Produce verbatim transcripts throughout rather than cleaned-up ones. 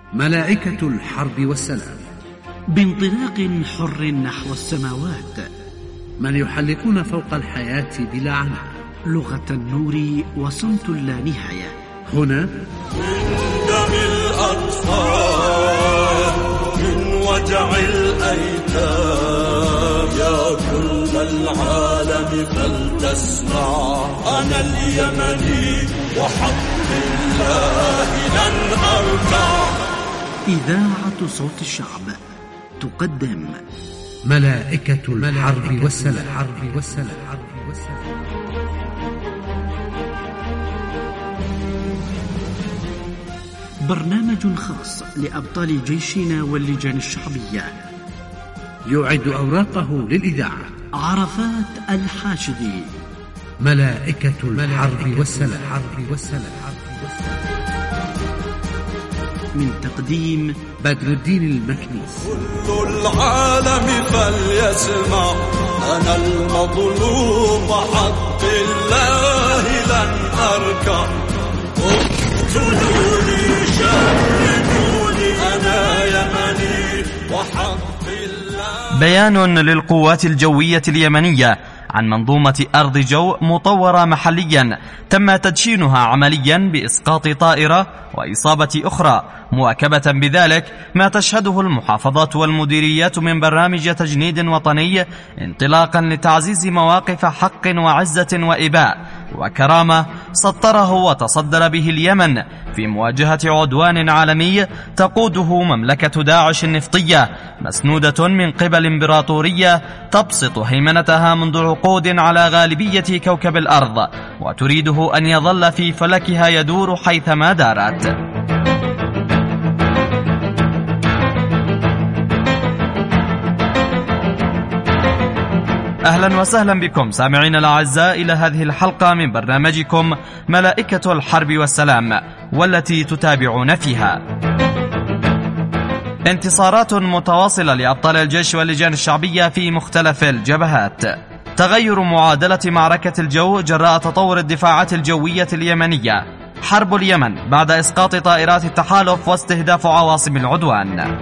ملائكة الحرب والسلام، بانطلاق حر نحو السماوات، من يحلقون فوق الحياة بلا عناء، لغة النور وصمت لا نهاية. هنا من دم الأطفال، من وجع الأيتام، يا كل العالم فلتسمع، أنا اليمني وحق الله لن أركع. إذاعة صوت الشعب تقدم ملائكة الحرب والسلام. برنامج خاص لأبطال جيشنا واللجان الشعبية، يعد أوراقه للإذاعة عرفات الحاشدي. ملائكة الحرب والسلام. من تقديم بدر الدين المكنيس. كل العالم فليسمع، أنا المظلوم وحق الله لن أركع. اقتلوني شردوني، أنا يمني وحق الله. بيان للقوات الجوية اليمنية عن منظومة أرض جو مطورة محليا تم تدشينها عمليا بإسقاط طائرة وإصابة أخرى، مواكبة بذلك ما تشهده المحافظات والمديريات من برامج تجنيد وطني انطلاقا لتعزيز مواقف حق وعزة وإباء وكرامة سطره وتصدر به اليمن في مواجهة عدوان عالمي تقوده مملكة داعش النفطية، مسنودة من قبل إمبراطورية تبسط هيمنتها منذ عقود على غالبية كوكب الأرض، وتريده أن يظل في فلكها يدور حيثما دارت. أهلا وسهلا بكم سامعين الأعزاء إلى هذه الحلقة من برنامجكم ملائكة الحرب والسلام، والتي تتابعون فيها انتصارات متواصلة لأبطال الجيش واللجان الشعبية في مختلف الجبهات، تغير معادلة معركة الجو جراء تطور الدفاعات الجوية اليمنية، حرب اليمن بعد إسقاط طائرات التحالف واستهداف عواصم العدوان.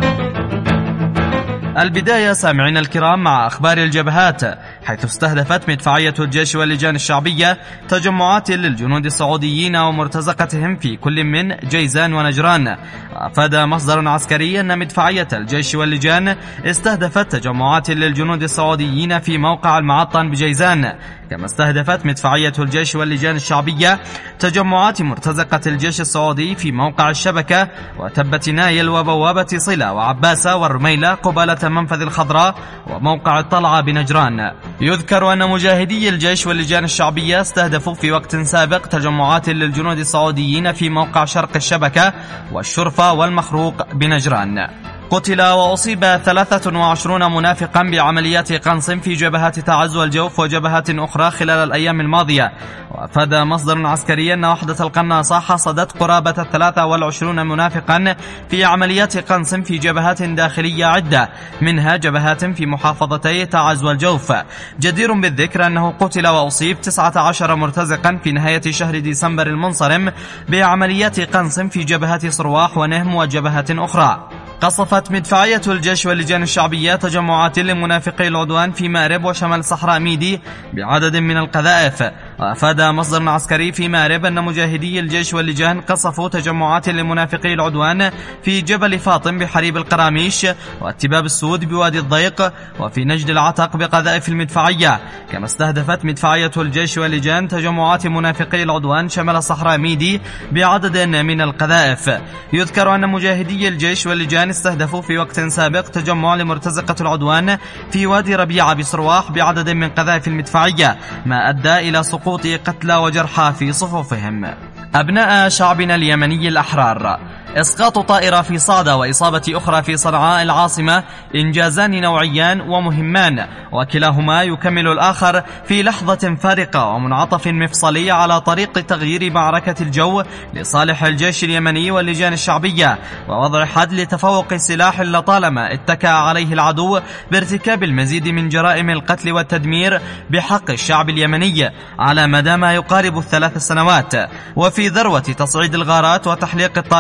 البداية سامعين الكرام مع أخبار الجبهات، حيث استهدفت مدفعية الجيش واللجان الشعبية تجمعات للجنود السعوديين ومرتزقتهم في كل من جيزان ونجران. أفاد مصدر عسكري أن مدفعية الجيش واللجان استهدفت تجمعات للجنود السعوديين في موقع المعطن بجيزان، كما استهدفت مدفعية الجيش واللجان الشعبية تجمعات مرتزقة الجيش السعودي في موقع الشبكة وتبت نايل وبوابة صلة وعباسة والرميلة قبالة منفذ الخضراء وموقع الطلعة بنجران. يذكر أن مجاهدي الجيش واللجان الشعبية استهدفوا في وقت سابق تجمعات للجنود السعوديين في موقع شرق الشبكة والشرفة والمخروق بنجران. قتل وأصيب ثلاثة وعشرون منافقا بعمليات قنص في جبهات تعز والجوف وجبهات أخرى خلال الأيام الماضية. وأفاد مصدر عسكري أن وحدة القناصة حصدت قرابة ثلاثة وعشرين منافقا في عمليات قنص في جبهات داخلية عدة، منها جبهات في محافظتي تعز والجوف. جدير بالذكر أنه قتل وأصيب تسعة عشر مرتزقا في نهاية شهر ديسمبر المنصرم بعمليات قنص في جبهات صرواح ونهم وجبهات أخرى. قصفت مدفعية الجيش واللجان الشعبية تجمعات لمنافقي العدوان في مأرب وشمال صحراء ميدي بعدد من القذائف. وأفاد مصدر عسكري في مأرب أن مجاهدي الجيش واللجان قصفوا تجمعات لمنافقي العدوان في جبل فاطم بحريب القراميش واتباب السود بوادي الضيق وفي نجد العتق بقذائف المدفعية. كما استهدفت مدفعية الجيش واللجان تجمعات منافقي العدوان شمال صحراء ميدي بعدد من القذائف. يذكر أن مجاهدي الجيش واللجان استهدفوا في وقت سابق تجمع لمرتزقة العدوان في وادي ربيعة بصرواح بعدد من قذائف المدفعية، ما أدى إلى سقوط قتلى وجرحى في صفوفهم. أبناء شعبنا اليمني الأحرار، إسقاط طائرة في صعدة وإصابة أخرى في صنعاء العاصمة إنجازان نوعيان ومهمان، وكلاهما يكمل الآخر في لحظة فارقة ومنعطف مفصلي على طريق تغيير معركة الجو لصالح الجيش اليمني واللجان الشعبية، ووضع حد لتفوق سلاح لطالما اتكأ عليه العدو بارتكاب المزيد من جرائم القتل والتدمير بحق الشعب اليمني على مدى ما يقارب الثلاث سنوات. وفي ذروة تصعيد الغارات وتحليق الطائرات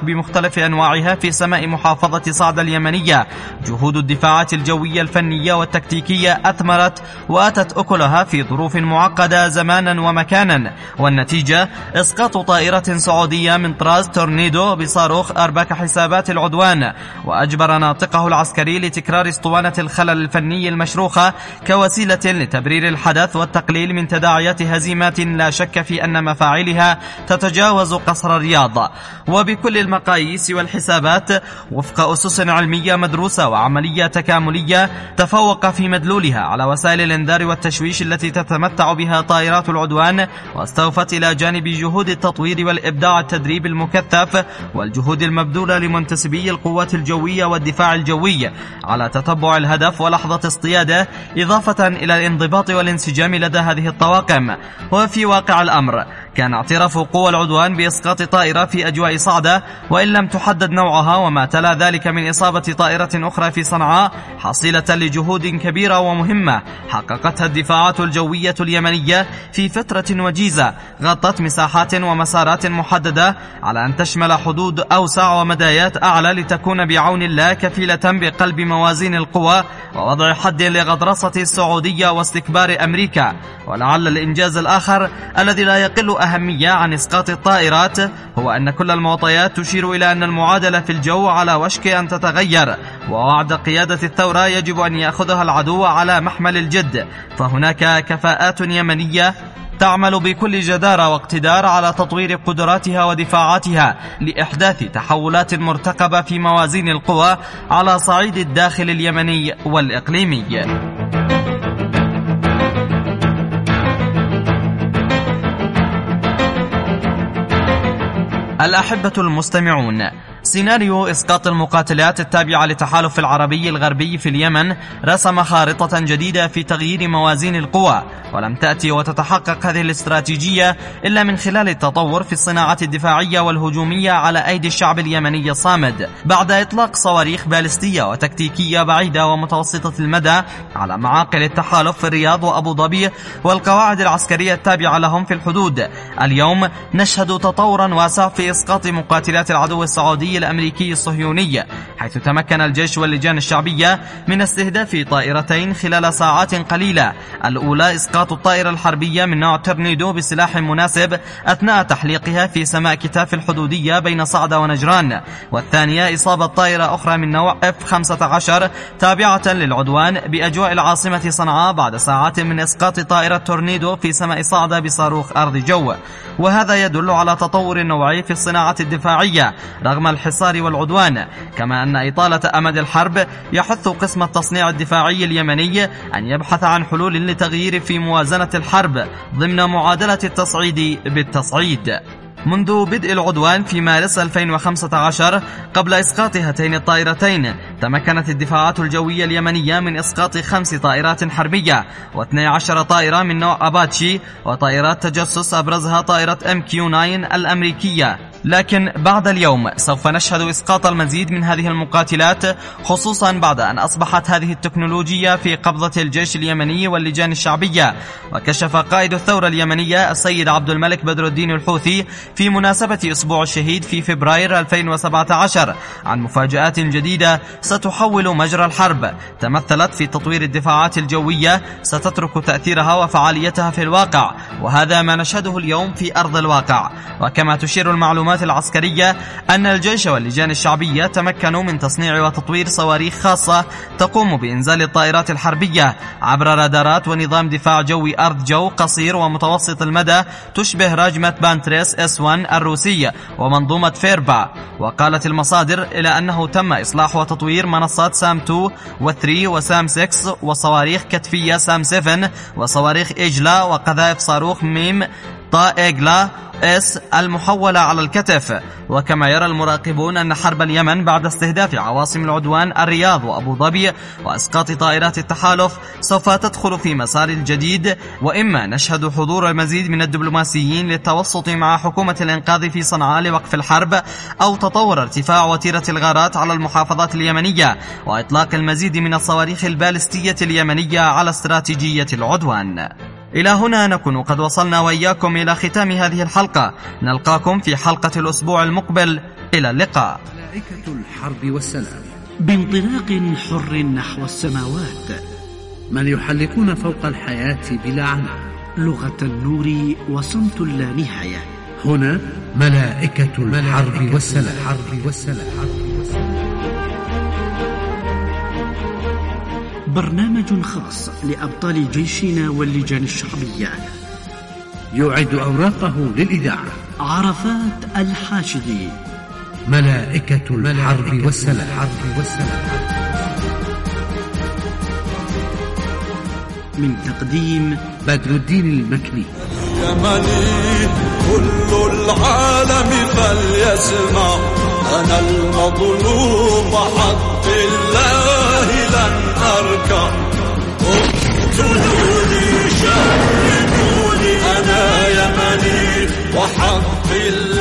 بمختلف أنواعها في سماء محافظة صعدة اليمنية. جهود الدفاعات الجوية الفنية والتكتيكية أثمرت وأتت أكلها في ظروف معقدة زمانا ومكانا، والنتيجة إسقاط طائرة سعودية من طراز تورنيدو بصاروخ أربك حسابات العدوان، وأجبر ناطقه العسكري لتكرار اسطوانة الخلل الفني المشروخة كوسيلة لتبرير الحدث والتقليل من تداعيات هزيمات لا شك في أن مفاعلها تتجاوز قصر الرياض. وبكل المقاييس والحسابات وفق أسس علمية مدروسة وعملية تكاملية تفوق في مدلولها على وسائل الإنذار والتشويش التي تتمتع بها طائرات العدوان، واستوفت إلى جانب جهود التطوير والإبداع التدريب المكثف والجهود المبذولة لمنتسبي القوات الجوية والدفاع الجوي على تتبع الهدف ولحظة اصطياده، إضافة إلى الانضباط والانسجام لدى هذه الطواقم. وفي واقع الأمر كان اعتراف قوى العدوان بإسقاط طائرة في أجواء صعدة، وإن لم تحدد نوعها وما تلا ذلك من إصابة طائرة أخرى في صنعاء، حصيلة لجهود كبيرة ومهمة حققتها الدفاعات الجوية اليمنية في فترة وجيزة غطت مساحات ومسارات محددة على أن تشمل حدود أوسع ومدايات أعلى، لتكون بعون الله كفيلة بقلب موازين القوى ووضع حد لغطرسة السعودية واستكبار أمريكا. ولعل الإنجاز الآخر الذي لا يقل أهمية عن إسقاط الطائرات هو أن كل المعطيات تشير إلى أن المعادلة في الجو على وشك أن تتغير، ووعد قيادة الثورة يجب أن يأخذها العدو على محمل الجد. فهناك كفاءات يمنية تعمل بكل جدارة واقتدار على تطوير قدراتها ودفاعاتها لإحداث تحولات مرتقبة في موازين القوى على صعيد الداخل اليمني والإقليمي. الأحبة المستمعون، سيناريو إسقاط المقاتلات التابعة للتحالف العربي الغربي في اليمن رسم خارطة جديدة في تغيير موازين القوى، ولم تأتي وتتحقق هذه الاستراتيجية إلا من خلال التطور في الصناعة الدفاعية والهجومية على أيدي الشعب اليمني الصامد، بعد إطلاق صواريخ باليستية وتكتيكية بعيدة ومتوسطة المدى على معاقل التحالف في الرياض وأبو ظبي والقواعد العسكرية التابعة لهم في الحدود. اليوم نشهد تطورا واسع في إسقاط مقاتلات العدو السعودي الأمريكي الصهيوني، حيث تمكن الجيش واللجان الشعبية من استهداف طائرتين خلال ساعات قليلة. الأولى إسقاط الطائرة الحربية من نوع تورنيدو بسلاح مناسب أثناء تحليقها في سماء كتاف الحدودية بين صعدة ونجران، والثانية إصابة طائرة أخرى من نوع إف خمسة عشر تابعة للعدوان بأجواء العاصمة صنعاء بعد ساعات من إسقاط طائرة تورنيدو في سماء صعدة بصاروخ أرض جو. وهذا يدل على تطور نوعي في الصناعة الدفاعية رغم الحصار والعدوان، كما أن إطالة أمد الحرب يحث قسم التصنيع الدفاعي اليمني أن يبحث عن حلول لتغيير في موازنة الحرب ضمن معادلة التصعيد بالتصعيد. منذ بدء العدوان في مارس ألفين وخمسة عشر قبل إسقاط هاتين الطائرتين، تمكنت الدفاعات الجوية اليمنية من إسقاط خمس طائرات حربية واثني عشر طائرة من نوع أباتشي وطائرات تجسس أبرزها طائرة إم كيو تسعة الأمريكية. لكن بعد اليوم سوف نشهد إسقاط المزيد من هذه المقاتلات، خصوصا بعد أن أصبحت هذه التكنولوجيا في قبضة الجيش اليمني واللجان الشعبية. وكشف قائد الثورة اليمنية السيد عبد الملك بدر الدين الحوثي في مناسبة أسبوع الشهيد في فبراير ألفين وسبعة عشر عن مفاجآت جديدة ستحول مجرى الحرب، تمثلت في تطوير الدفاعات الجوية ستترك تأثيرها وفعاليتها في الواقع، وهذا ما نشهده اليوم في أرض الواقع. وكما تشير المعلومات العسكرية أن الجيش واللجان الشعبية تمكنوا من تصنيع وتطوير صواريخ خاصة تقوم بإنزال الطائرات الحربية عبر رادارات ونظام دفاع جوي أرض جو قصير ومتوسط المدى تشبه راجمة بانتريس إس واحد الروسية ومنظومة فيربا. وقالت المصادر إلى أنه تم إصلاح وتطوير منصات سام اثنين و3 وسام ستة وصواريخ كتفية سام سبعة وصواريخ إجلا وقذائف صاروخ ميم طا إجلا اس المحولة على الكتف. وكما يرى المراقبون أن حرب اليمن بعد استهداف عواصم العدوان الرياض وأبو ظبي وإسقاط طائرات التحالف سوف تدخل في مسار جديد، وإما نشهد حضور المزيد من الدبلوماسيين للتوسط مع حكومة الإنقاذ في صنعاء لوقف الحرب، أو تطور ارتفاع وتيرة الغارات على المحافظات اليمنية وإطلاق المزيد من الصواريخ البالستية اليمنية على استراتيجية العدوان. إلى هنا نكون قد وصلنا وإياكم إلى ختام هذه الحلقة، نلقاكم في حلقة الأسبوع المقبل، إلى اللقاء. ملائكة الحرب والسلام بانطلاق حر نحو السماوات. من يحلقون فوق الحياة بلا عناء. لغة النور وصمت لا نهاية. هنا ملائكة الحرب والسلام. حرب والسلام. برنامج خاص لأبطال جيشنا واللجان الشعبية. يعد أوراقه للإذاعة عرفات الحاشدي. ملائكة الحرب والسلام. حرب والسلام. من تقديم بدر الدين المكني. يمني كل العالم فليسمع، أنا المظلوم حق الله لن أركع. اقتلوني شردوني أنا يمني وحق الله